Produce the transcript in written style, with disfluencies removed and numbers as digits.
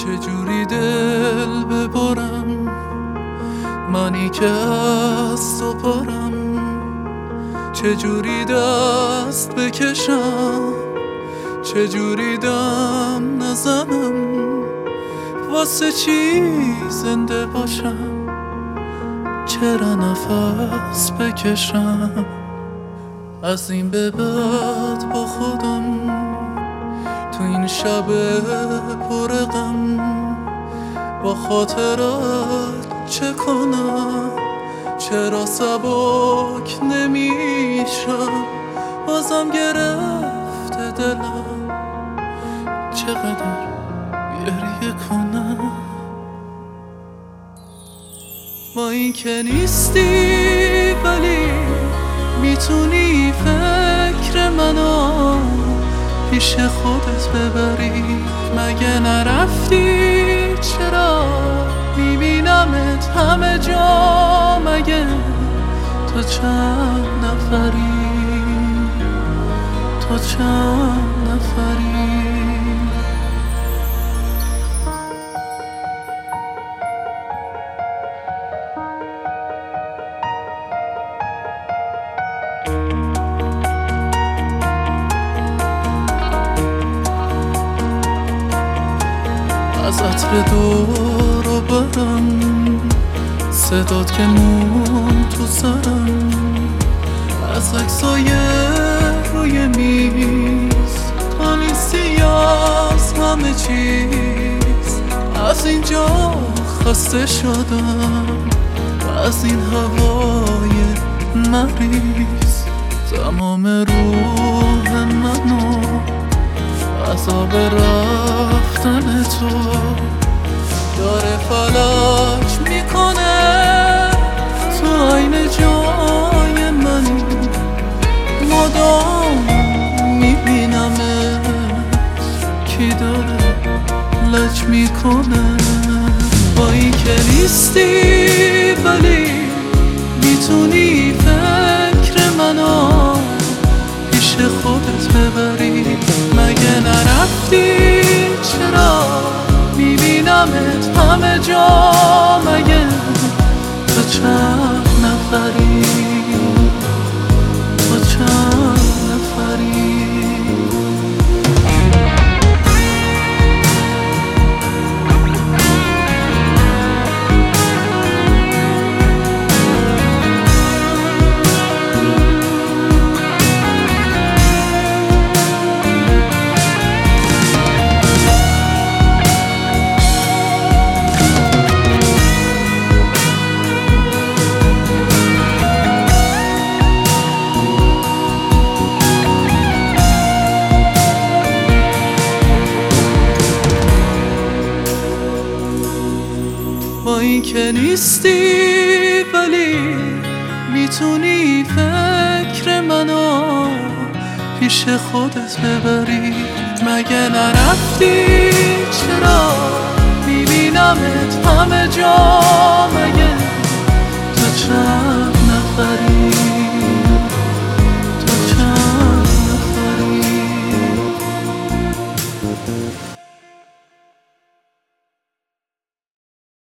چجوری دل ببرم منی که از تو پرم، چجوری دست بکشم، چجوری دم نزنم، واسه چی زنده باشم، چرا نفس بکشم. از این به بعد با خودم تو این شب پر غم با خاطرت چه کنم، چرا سبک نمیشم، بازم گرفته دلم، چقدر گریه کنم. با این که نیستی ولی میتونی فکر منو پیش خودت ببری، مگه نرفتی؟ چرا میبینمت همه جا، مگه تو چند نفری، تو چند نفری؟ از عطر دور و برم، صدات که مون تو سرم، از عکسای روی میز تو نیستی از همه چیز. از اینجا خسته شدم و از این هوای مریض، تمام روح منو عذاب رفتن تو داره فلج میکنه. تو عین جای منی، مدام میبینمت، کی داره لج میکنه. با این که نیستی ولی میتونی فکر منو پیش خودت ببری، مگه نرفتی؟ چرا میبینمت همه جا، مگه تو چند نفری، تو چند نفری؟ با این که نیستی ولی میتونی فکر منو پیش خودت ببری، مگه نرفتی؟ چرا میبینمت همه جا،